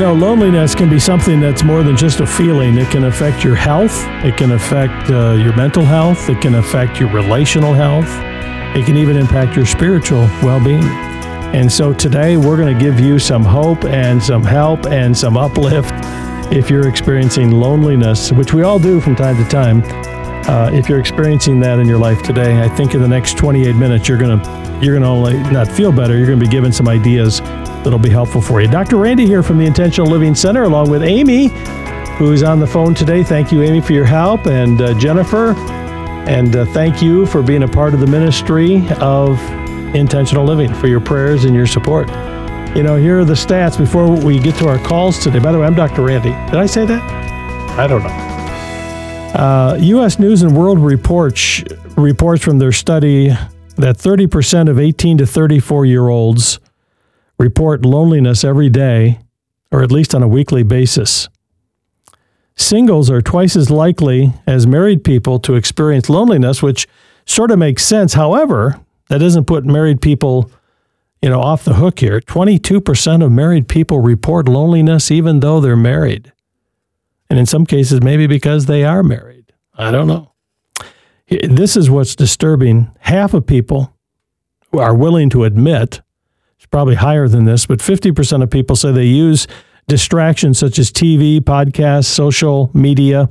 Loneliness can be something that's more than just a feeling. It can affect your health. It can affect your mental health. It can affect your relational health. It can even impact your spiritual well-being. And so today we're going to give you some hope and some help and some uplift if you're experiencing loneliness, which we all do from time to time. If you're experiencing that in your life today, I think in the next 28 minutes you're going to only not feel better. You're going to be given some ideas that'll be helpful for you. Dr. Randy here from the Intentional Living Center, along with Amy, who's on the phone today. Thank you, Amy, for your help, and Jennifer, and thank you for being a part of the ministry of Intentional Living, for your prayers and your support. Here are the stats before we get to our calls today. By the way, I'm Dr. Randy. Did I say that? I don't know. U.S. News and World reports from their study that 30% of 18 to 34-year-olds report loneliness every day, or at least on a weekly basis. Singles are twice as likely as married people to experience loneliness, which sort of makes sense. However, that doesn't put married people, off the hook here. 22% of married people report loneliness even though they're married. And in some cases, maybe because they are married. I don't know. This is what's disturbing. Half of people who are willing to admit, it's probably higher than this, but 50% of people say they use distractions such as TV, podcasts, social media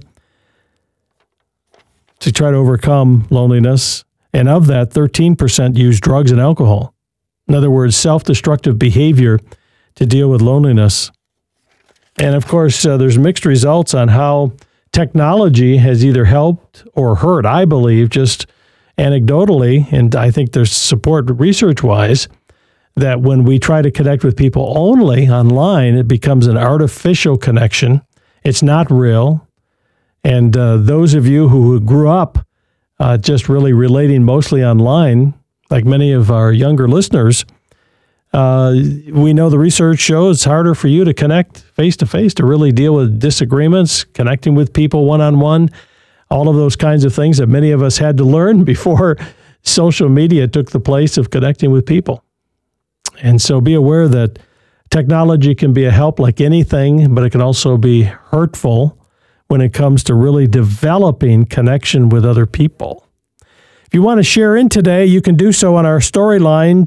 to try to overcome loneliness. And of that, 13% use drugs and alcohol. In other words, self-destructive behavior to deal with loneliness. And of course, there's mixed results on how technology has either helped or hurt. I believe, just anecdotally, and I think there's support research-wise, that when we try to connect with people only online, it becomes an artificial connection. It's not real. And those of you who grew up just really relating mostly online, like many of our younger listeners, we know the research shows it's harder for you to connect face-to-face, to really deal with disagreements, connecting with people one-on-one, all of those kinds of things that many of us had to learn before social media took the place of connecting with people. And so be aware that technology can be a help like anything, but it can also be hurtful when it comes to really developing connection with other people. If you want to share in today, you can do so on our storyline.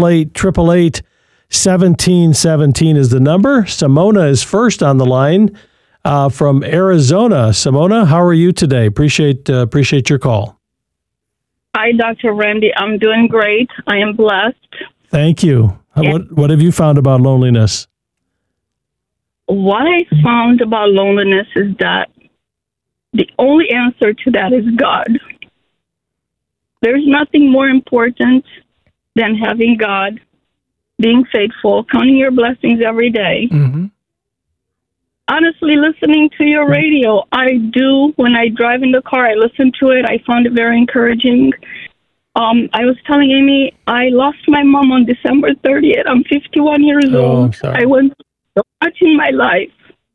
888-888-1717 is the number. Simona is first on the line from Arizona. Simona, how are you today? Appreciate your call. Hi, Dr. Randy. I'm doing great. I am blessed. Thank you. What have you found about loneliness? What I found about loneliness is that the only answer to that is God. There's nothing more important than having God, being faithful, counting your blessings every day. Mm-hmm. Honestly, listening to your radio, I do. When I drive in the car, I listen to it. I found it very encouraging. I was telling Amy, I lost my mom on December 30th. I'm 51 years old. I'm sorry. I went so much in my life.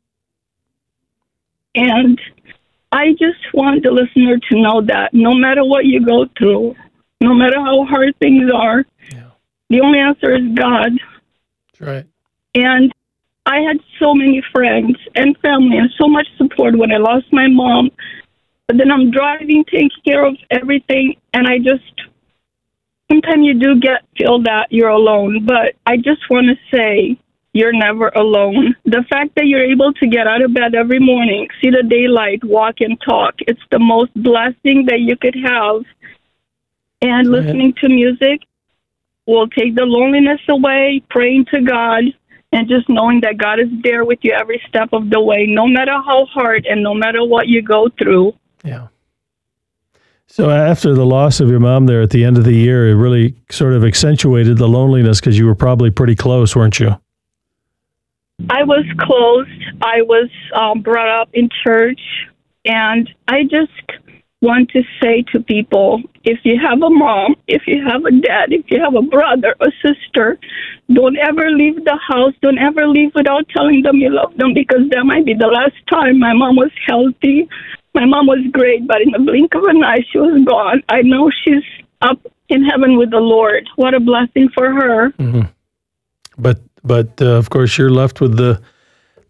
And I just want the listener to know that no matter what you go through, no matter how hard things are, the only answer is God. That's right. And I had so many friends and family and so much support when I lost my mom. But then I'm driving, taking care of everything, and sometimes you do feel that you're alone. But I just want to say, you're never alone. The fact that you're able to get out of bed every morning, see the daylight, walk and talk, it's the most blessing that you could have. And listening to music will take the loneliness away, praying to God, and just knowing that God is there with you every step of the way, no matter how hard and no matter what you go through. Yeah. So after the loss of your mom there at the end of the year, it really sort of accentuated the loneliness because you were probably pretty close, weren't you? I was close. I was brought up in church, and I just want to say to people, if you have a mom, if you have a dad, if you have a brother or sister, don't ever leave the house. Don't ever leave without telling them you love them, because that might be the last time. My mom was healthy. My mom was great, but in the blink of an eye, she was gone. I know she's up in heaven with the Lord. What a blessing for her. Mm-hmm. But of course, you're left with the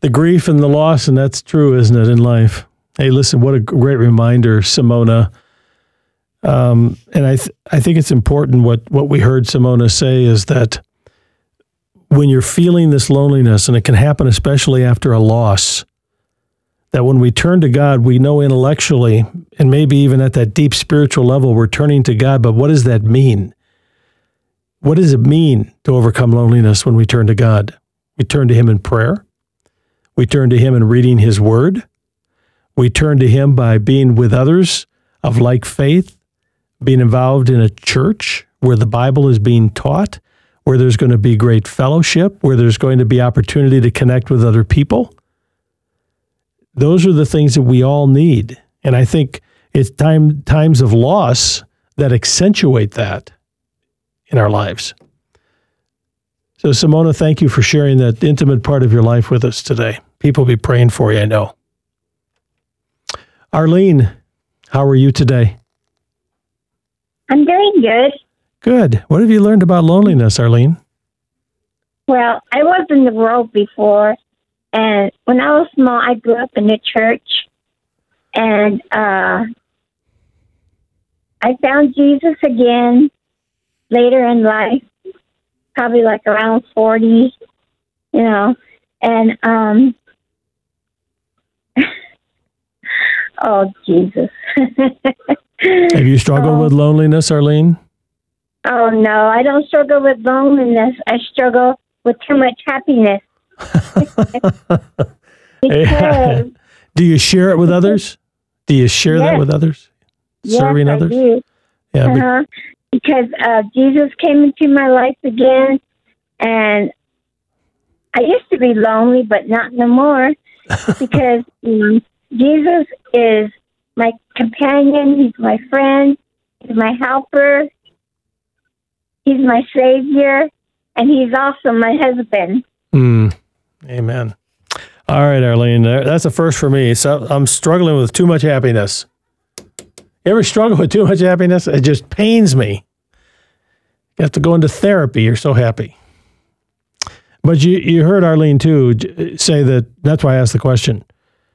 the grief and the loss, and that's true, isn't it, in life? Hey, listen, what a great reminder, Simona. And I think it's important what we heard Simona say is that when you're feeling this loneliness, and it can happen especially after a loss, that when we turn to God, we know intellectually, and maybe even at that deep spiritual level, we're turning to God. But what does that mean? What does it mean to overcome loneliness when we turn to God? We turn to Him in prayer. We turn to Him in reading His Word. We turn to Him by being with others of like faith, being involved in a church where the Bible is being taught, where there's going to be great fellowship, where there's going to be opportunity to connect with other people. Those are the things that we all need. And I think it's times of loss that accentuate that in our lives. So, Simona, thank you for sharing that intimate part of your life with us today. People will be praying for you, I know. Arlene, how are you today? I'm doing good. Good. What have you learned about loneliness, Arlene? Well, I was in the world before, and when I was small, I grew up in the church, and I found Jesus again later in life, probably like around 40, and oh, Jesus. Have you struggled with loneliness, Arlene? Oh, no, I don't struggle with loneliness. I struggle with too much happiness. Because, do you share it with others? Do you share that with others? Serving yes, others? I do. Yeah, because Jesus came into my life again, and I used to be lonely, but not no more, because Jesus is my companion, He's my friend, He's my helper, He's my Savior, and He's also my husband. Amen. All right, Arlene, that's a first for me. So I'm struggling with too much happiness. You ever struggle with too much happiness? It just pains me. You have to go into therapy. You're so happy. But you heard Arlene too say that's why I asked the question.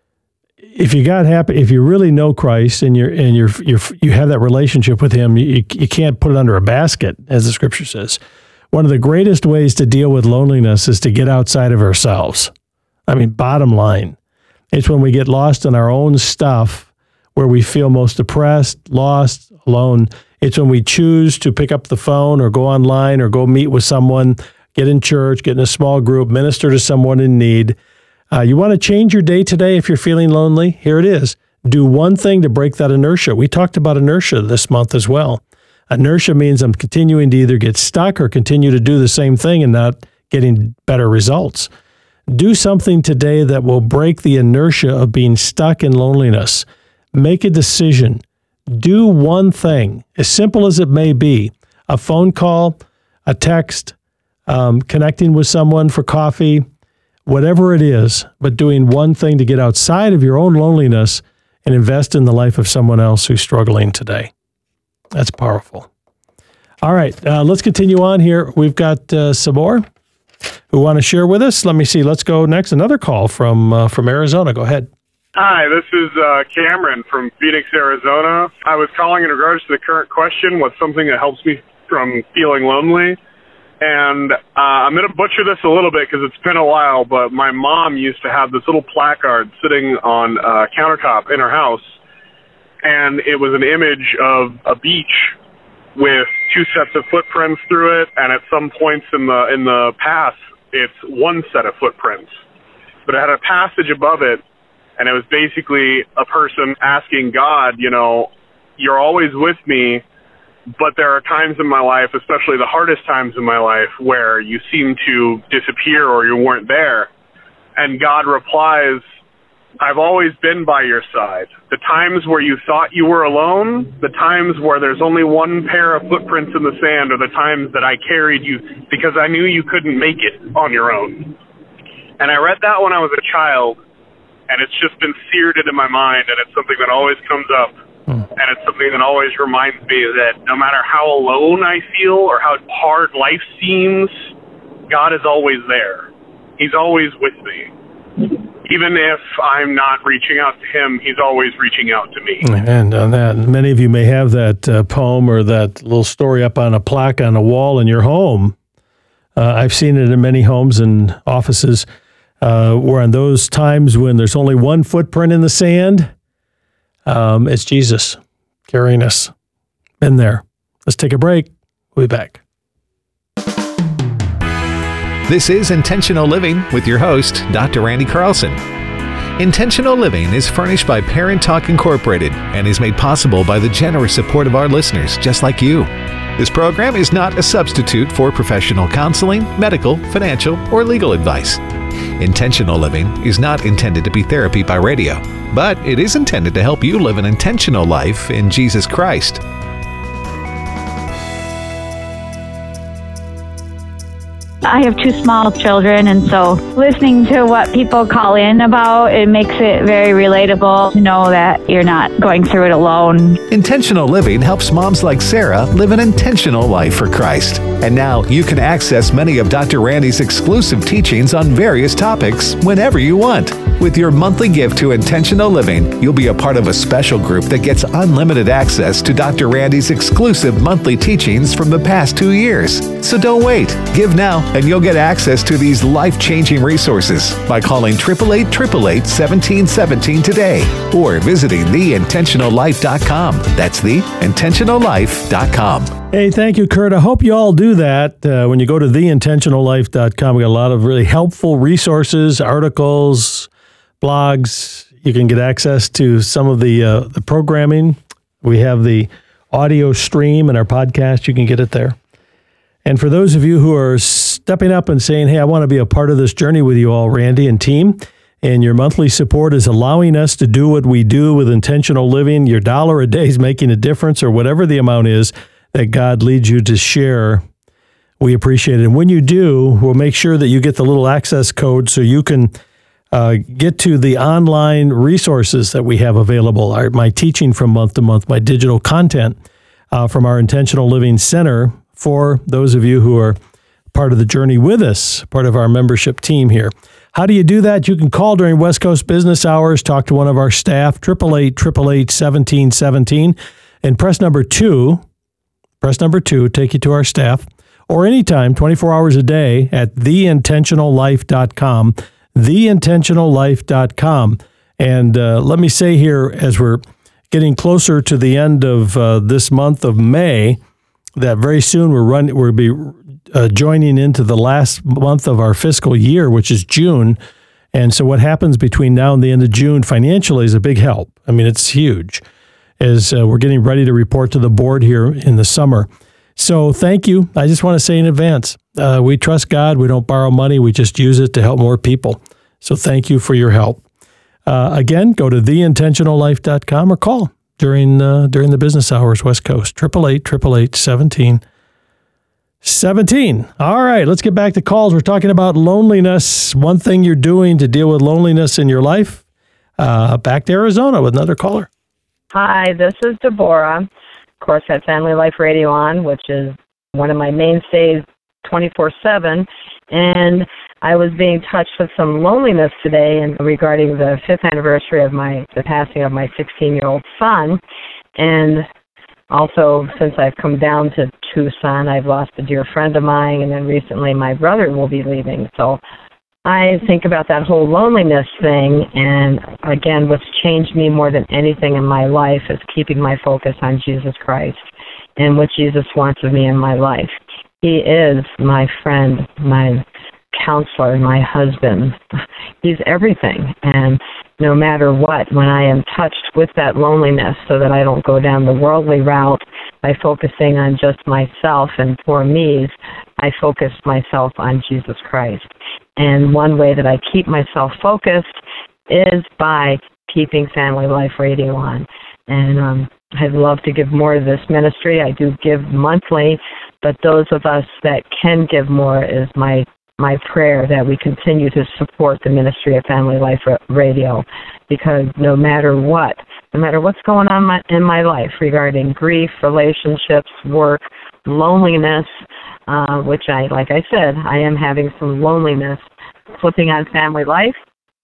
If you got happy, if you really know Christ and you have that relationship with Him, you can't put it under a basket, as the Scripture says. One of the greatest ways to deal with loneliness is to get outside of ourselves. I mean, bottom line, it's when we get lost in our own stuff where we feel most depressed, lost, alone. It's when we choose to pick up the phone or go online or go meet with someone, get in church, get in a small group, minister to someone in need. You want to change your day today if you're feeling lonely? Here it is. Do one thing to break that inertia. We talked about inertia this month as well. Inertia means I'm continuing to either get stuck or continue to do the same thing and not getting better results. Do something today that will break the inertia of being stuck in loneliness. Make a decision. Do one thing, as simple as it may be, a phone call, a text, connecting with someone for coffee, whatever it is, but doing one thing to get outside of your own loneliness and invest in the life of someone else who's struggling today. That's powerful. All right, let's continue on here. We've got some more who want to share with us. Let me see. Let's go next. Another call from Arizona. Go ahead. Hi, this is Cameron from Phoenix, Arizona. I was calling in regards to the current question, what's something that helps me from feeling lonely? And I'm going to butcher this a little bit because it's been a while, but my mom used to have this little placard sitting on a countertop in her house, and it was an image of a beach with two sets of footprints through it, and at some points in the path, it's one set of footprints. But it had a passage above it, and it was basically a person asking God, you're always with me, but there are times in my life, especially the hardest times in my life, where you seem to disappear or you weren't there. And God replies, I've always been by your side. The times where you thought you were alone, the times where there's only one pair of footprints in the sand, are the times that I carried you because I knew you couldn't make it on your own. And I read that when I was a child, and it's just been seared into my mind, and it's something that always comes up. And it's something that always reminds me that no matter how alone I feel or how hard life seems, God is always there. He's always with me. even if I'm not reaching out to him, he's always reaching out to me. And on that, many of you may have that poem or that little story up on a plaque on a wall in your home. I've seen it in many homes and offices where on those times when there's only one footprint in the sand, it's Jesus carrying us. Been there. Let's take a break. We'll be back. This is Intentional Living with your host, Dr. Randy Carlson. Intentional Living is furnished by Parent Talk Incorporated and is made possible by the generous support of our listeners just like you. This program is not a substitute for professional counseling, medical, financial, or legal advice. Intentional Living is not intended to be therapy by radio, but it is intended to help you live an intentional life in Jesus Christ. I have 2 small children, and so listening to what people call in about, it makes it very relatable to know that you're not going through it alone. Intentional Living helps moms like Sarah live an intentional life for Christ. And now you can access many of Dr. Randy's exclusive teachings on various topics whenever you want. With your monthly gift to Intentional Living, you'll be a part of a special group that gets unlimited access to Dr. Randy's exclusive monthly teachings from the past 2 years. So don't wait. Give now, and you'll get access to these life-changing resources by calling 888-888-1717 today or visiting theintentionallife.com. That's theintentionallife.com. Hey, thank you, Kurt. I hope you all do that. When you go to theintentionallife.com, we got a lot of really helpful resources, articles, blogs. You can get access to some of the programming. We have the audio stream in our podcast. You can get it there. And for those of you who are stepping up and saying, hey, I want to be a part of this journey with you all, Randy and team, and your monthly support is allowing us to do what we do with intentional living, your $1 a day is making a difference, or whatever the amount is that God leads you to share, we appreciate it. And when you do, we'll make sure that you get the little access code so you can get to the online resources that we have available, my teaching from month to month, my digital content from our Intentional Living Center for those of you who are part of the journey with us, part of our membership team here. How do you do that? You can call during West Coast business hours, talk to one of our staff, 888-888-1717, and press number 2, take you to our staff, or anytime, 24 hours a day at theintentionallife.com, theintentionallife.com. And let me say here, as we're getting closer to the end of this month of May, that very soon we'll be joining into the last month of our fiscal year, which is June. And so what happens between now and the end of June financially is a big help. I mean, it's huge as we're getting ready to report to the board here in the summer. So thank you. I just want to say in advance, we trust God. We don't borrow money. We just use it to help more people. So thank you for your help. Again, go to theintentionallife.com or call during the business hours, West Coast, 888-888-1717. All right, let's get back to calls. We're talking about loneliness, one thing you're doing to deal with loneliness in your life. Back to Arizona with another caller. Hi, this is Deborah. Of course, I have Family Life Radio on, which is one of my mainstays 24/7. And I was being touched with some loneliness today and regarding the 5th anniversary of the passing of my 16-year-old son. And also, since I've come down to Tucson, I've lost a dear friend of mine, and then recently my brother will be leaving. So I think about that whole loneliness thing, and again, what's changed me more than anything in my life is keeping my focus on Jesus Christ and what Jesus wants of me in my life. He is my friend, my counselor, my husband. He's everything. And no matter what, when I am touched with that loneliness so that I don't go down the worldly route by focusing on just myself and poor me's, I focus myself on Jesus Christ. And one way that I keep myself focused is by keeping Family Life Radio on. And I'd love to give more to this ministry. I do give monthly, but those of us that can give more is my prayer that we continue to support the ministry of Family Life Radio, because no matter what's going on in my life regarding grief, relationships, work, loneliness, which like I said, I am having some loneliness. Flipping on Family Life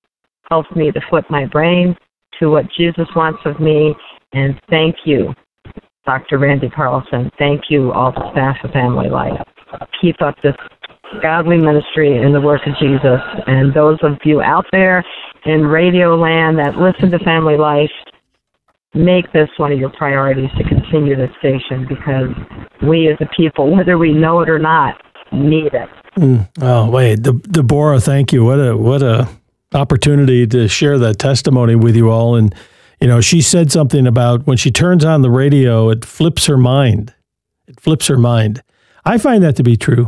helps me to flip my brain to what Jesus wants of me. And thank you, Dr. Randy Carlson. Thank you, all the staff of Family Life. Keep up this godly ministry in the work of Jesus. And those of you out there in radio land that listen to Family Life, make this one of your priorities to continue this station, because we as a people, whether we know it or not, need it. Oh, wait, Deborah, thank you. What a opportunity to share that testimony with you all. And she said something about when she turns on the radio, it flips her mind. It flips her mind. I find that to be true.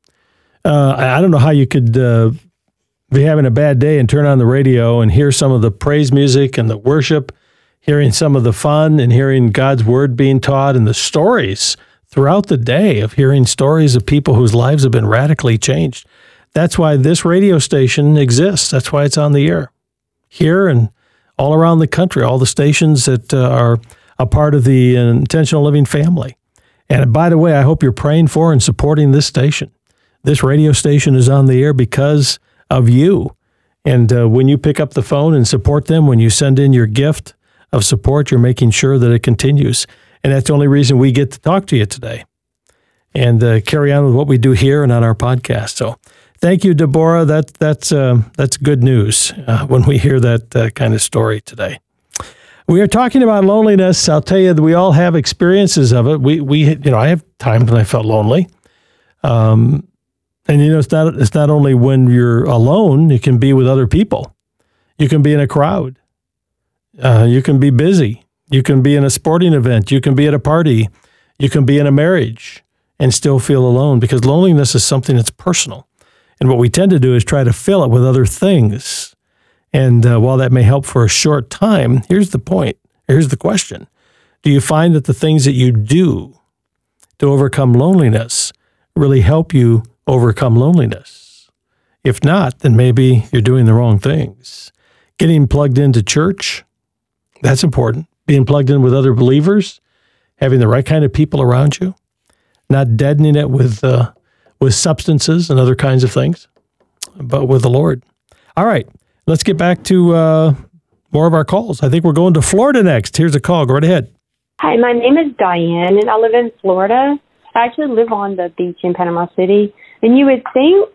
I don't know how you could be having a bad day and turn on the radio and hear some of the praise music and the worship, hearing some of the fun and hearing God's word being taught and the stories throughout the day of hearing stories of people whose lives have been radically changed. That's why this radio station exists. That's why it's on the air here and all around the country, all the stations that are a part of the Intentional Living family. And by the way, I hope you're praying for and supporting this station. This radio station is on the air because of you. And when you pick up the phone and support them, when you send in your gift of support, you're making sure that it continues. And that's the only reason we get to talk to you today and carry on with what we do here and on our podcast. So thank you, Deborah. That's good news when we hear that kind of story today. We are talking about loneliness. I'll tell you that we all have experiences of it. I have times when I felt lonely. And it's not only when you're alone, you can be with other people. You can be in a crowd. You can be busy. You can be in a sporting event. You can be at a party. You can be in a marriage and still feel alone, because loneliness is something that's personal. And what we tend to do is try to fill it with other things. And while that may help for a short time, here's the point. Here's the question. Do you find that the things that you do to overcome loneliness really help you overcome loneliness? If not, then maybe you're doing the wrong things. Getting plugged into church, that's important. Being plugged in with other believers, having the right kind of people around you, not deadening it with substances and other kinds of things, but with the Lord. All right, let's get back to more of our calls. I think we're going to Florida next. Here's a call. Go right ahead. Hi, my name is Diane, and I live in Florida. I actually live on the beach in Panama City, and you would think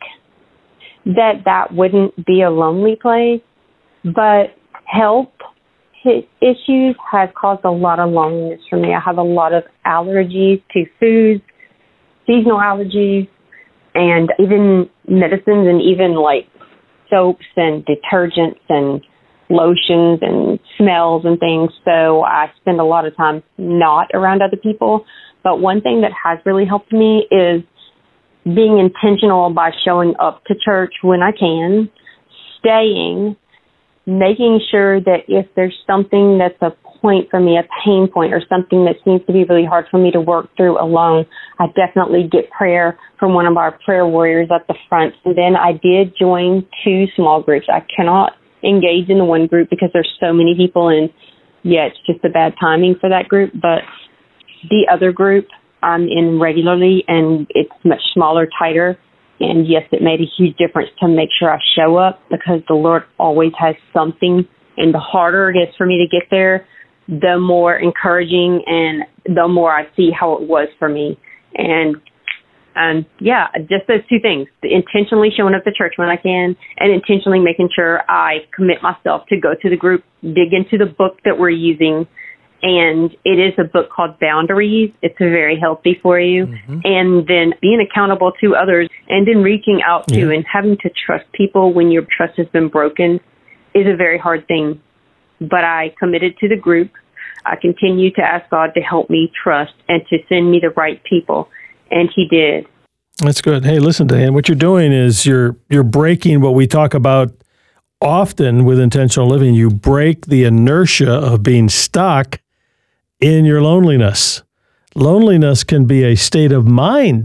that wouldn't be a lonely place, but health issues have caused a lot of loneliness for me. I have a lot of allergies to foods, seasonal allergies, and even medicines, and even like soaps and detergents and lotions and smells and things. So I spend a lot of time not around other people. But one thing that has really helped me is being intentional by showing up to church when I can, staying, making sure that if there's something that's a point for me, a pain point, or something that seems to be really hard for me to work through alone, I definitely get prayer from one of our prayer warriors at the front. And then I did join 2 small groups. I cannot engage in the one group because there's so many people, and it's just a bad timing for that group. But the other group I'm in regularly, and it's much smaller, tighter. And yes, it made a huge difference to make sure I show up, because the Lord always has something. And the harder it is for me to get there, the more encouraging and the more I see how it was for me. And just those 2 things, intentionally showing up to church when I can, and intentionally making sure I commit myself to go to the group, dig into the book that we're using. And it is a book called Boundaries. It's very healthy for you. Mm-hmm. And then being accountable to others, and then reaching out to and having to trust people when your trust has been broken is a very hard thing. But I committed to the group. I continue to ask God to help me trust and to send me the right people. And He did. That's good. Hey, listen, Dan, what you're doing is you're breaking what we talk about often with intentional living. You break the inertia of being stuck in your loneliness. Loneliness can be a state of mind.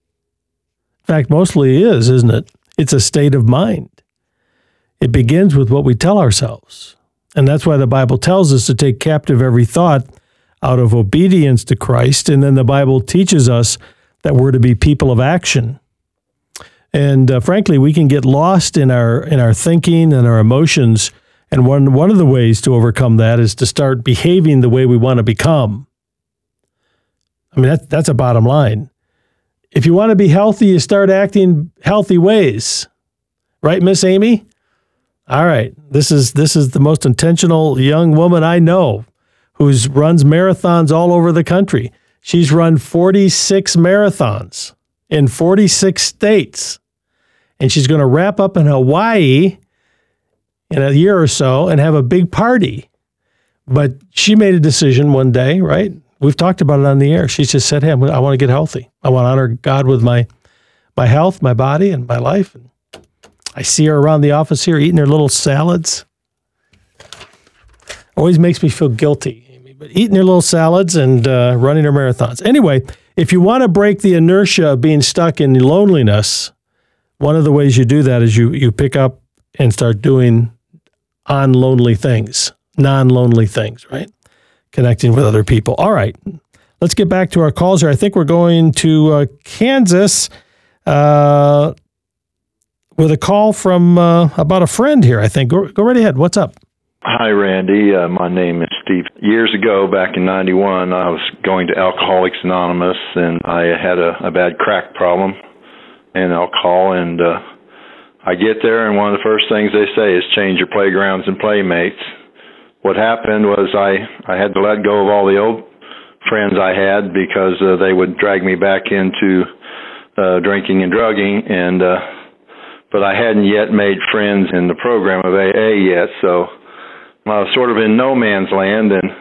In fact, mostly is, isn't it? It's a state of mind. It begins with what we tell ourselves. And that's why the Bible tells us to take captive every thought out of obedience to Christ. And then the Bible teaches us that we're to be people of action. And frankly, we can get lost in our thinking and our emotions And one of the ways to overcome that is to start behaving the way we want to become. I mean, that's a bottom line. If you want to be healthy, you start acting healthy ways. Right, Miss Amy? All right. This is the most intentional young woman I know who runs marathons all over the country. She's run 46 marathons in 46 states. And she's going to wrap up in Hawaii in a year or so and have a big party. But she made a decision one day, right? We've talked about it on the air. She just said, hey, I want to get healthy. I want to honor God with my health, my body, and my life. And I see her around the office here eating her little salads. Always makes me feel guilty, Amy, but eating her little salads and running her marathons. Anyway, if you want to break the inertia of being stuck in loneliness, one of the ways you do that is you pick up and start doing non-lonely things, right? Connecting with other people. All right, let's get back to our calls here. I think we're going to Kansas with a call from about a friend here, I think. Go right ahead. What's up? Hi, Randy. My name is Steve. Years ago, back in 91, I was going to Alcoholics Anonymous, and I had a bad crack problem and alcohol, and I get there, and one of the first things they say is change your playgrounds and playmates. What happened was I had to let go of all the old friends I had because they would drag me back into drinking and drugging, and but I hadn't yet made friends in the program of AA yet, so I was sort of in no man's land, and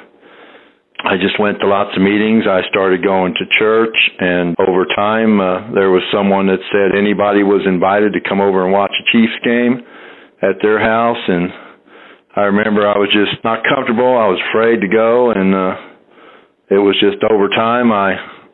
I just went to lots of meetings. I started going to church, and over time there was someone that said anybody was invited to come over and watch a Chiefs game at their house, and I remember I was just not comfortable. I was afraid to go, and it was just over time I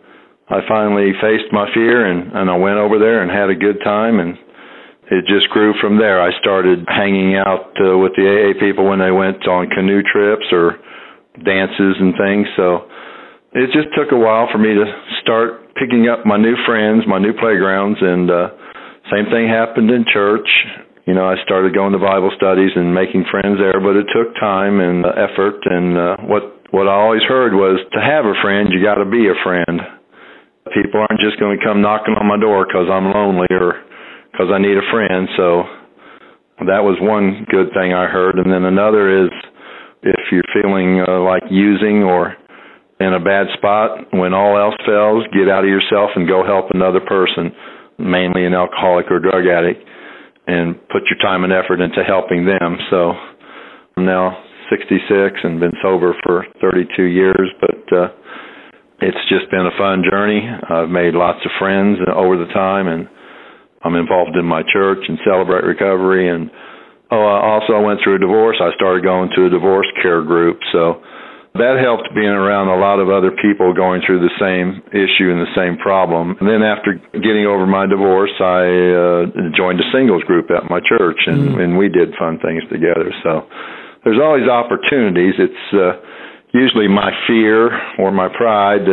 finally faced my fear, and I went over there and had a good time, and it just grew from there. I started hanging out with the AA people when they went on canoe trips or dances and things, so it just took a while for me to start picking up my new friends, my new playgrounds, and same thing happened in church. You know, I started going to Bible studies and making friends there, but it took time and effort, and what I always heard was to have a friend, you got to be a friend. People aren't just going to come knocking on my door because I'm lonely or because I need a friend, so that was one good thing I heard. And then another is if you're feeling like using or in a bad spot, when all else fails, get out of yourself and go help another person, mainly an alcoholic or drug addict, and put your time and effort into helping them. So I'm now 66 and been sober for 32 years, but it's just been a fun journey. I've made lots of friends over the time, and I'm involved in my church and Celebrate Recovery. And also I went through a divorce. I started going to a divorce care group. So that helped being around a lot of other people going through the same issue and the same problem. And then after getting over my divorce, I joined a singles group at my church, and we did fun things together. So there's always opportunities. It's usually my fear or my pride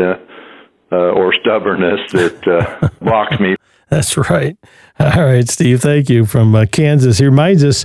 or stubbornness that blocks me. That's right. All right, Steve, thank you from Kansas. He reminds us,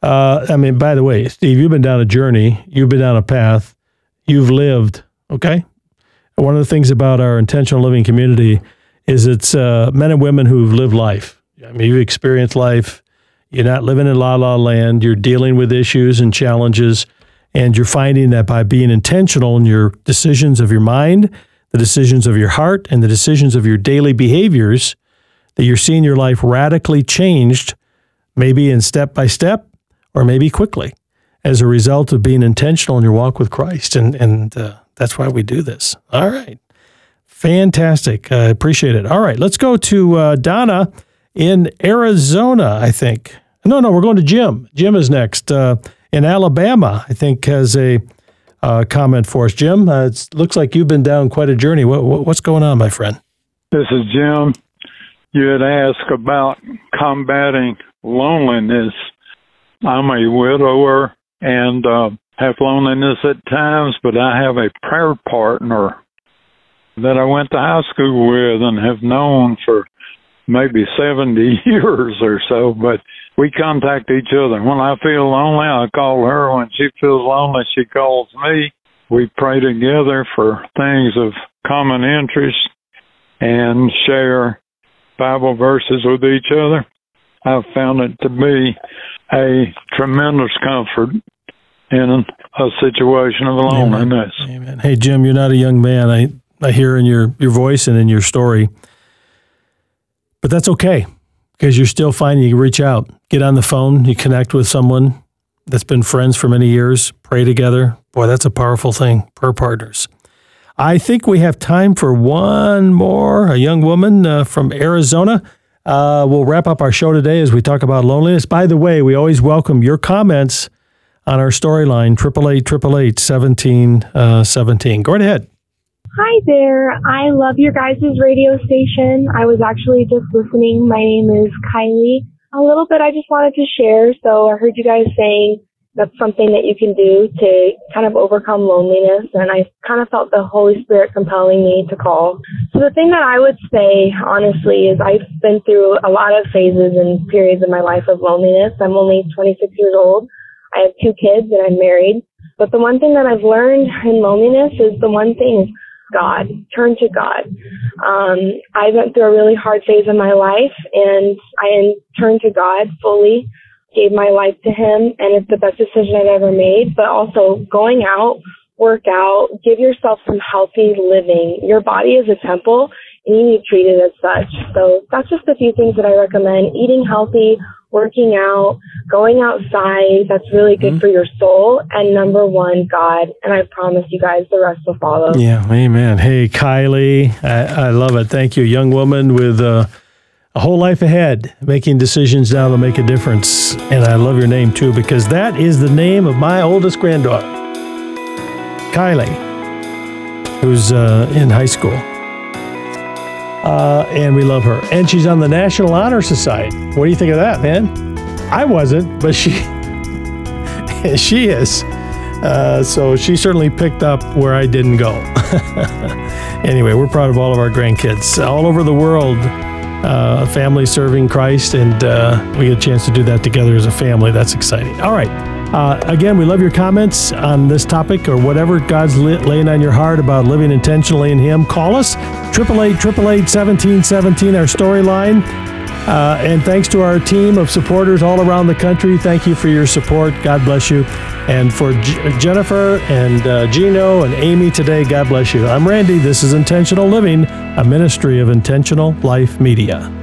by the way, Steve, you've been down a journey. You've been down a path. You've lived, okay? One of the things about our intentional living community is it's men and women who've lived life. I mean, you've experienced life. You're not living in la-la land. You're dealing with issues and challenges, and you're finding that by being intentional in your decisions of your mind, the decisions of your heart, and the decisions of your daily behaviors, that you're seeing your life radically changed, maybe in step by step, or maybe quickly, as a result of being intentional in your walk with Christ. And that's why we do this. All right. Fantastic. I appreciate it. All right. Let's go to Donna in Arizona, I think. No, we're going to Jim. Jim is next in Alabama, I think, has a comment for us. Jim, it looks like you've been down quite a journey. What's going on, my friend? This is Jim. You had asked about combating loneliness. I'm a widower and have loneliness at times, but I have a prayer partner that I went to high school with and have known for maybe 70 years or so, but we contact each other. When I feel lonely, I call her. When she feels lonely, she calls me. We pray together for things of common interest and share Bible verses with each other. I've found it to be a tremendous comfort in a situation of loneliness. Amen. Hey, Jim, you're not a young man. I hear in your voice and in your story. But that's okay, because you're still fine. You can reach out, get on the phone, you connect with someone that's been friends for many years, pray together. Boy, that's a powerful thing, prayer partners. I think we have time for one more, a young woman from Arizona. We'll wrap up our show today as we talk about loneliness. By the way, we always welcome your comments on our storyline, 888-888-1717. Go right ahead. Hi there. I love your guys' radio station. I was actually just listening. My name is Kylie. A little bit I just wanted to share. So I heard you guys saying that's something that you can do to kind of overcome loneliness. And I kind of felt the Holy Spirit compelling me to call. So the thing that I would say, honestly, is I've been through a lot of phases and periods in my life of loneliness. I'm only 26 years old. I have 2 kids and I'm married. But the one thing that I've learned in loneliness is the one thing is God. Turn to God. I went through a really hard phase in my life, and I turned to God fully, gave my life to Him, and it's the best decision I've ever made. But also going out, work out, give yourself some healthy living. Your body is a temple, and you need to treat it as such. So that's just a few things that I recommend. Eating healthy, working out, going outside, that's really good for your soul. And number 1, God. And I promise you guys the rest will follow. Yeah, amen. Hey, Kylie, I love it. Thank you. Young woman with a whole life ahead, making decisions now to make a difference. And I love your name, too, because that is the name of my oldest granddaughter, Kylie, who's in high school. And we love her. And she's on the National Honor Society. What do you think of that, man? I wasn't, but she is. So she certainly picked up where I didn't go. Anyway, we're proud of all of our grandkids all over the world, families serving Christ, and we get a chance to do that together as a family. That's exciting. All right. Again, we love your comments on this topic or whatever God's laying on your heart about living intentionally in Him. Call us, 888-888-1717, our storyline. And thanks to our team of supporters all around the country. Thank you for your support. God bless you. And for Jennifer and Gino and Amy today, God bless you. I'm Randy. This is Intentional Living, a ministry of Intentional Life Media.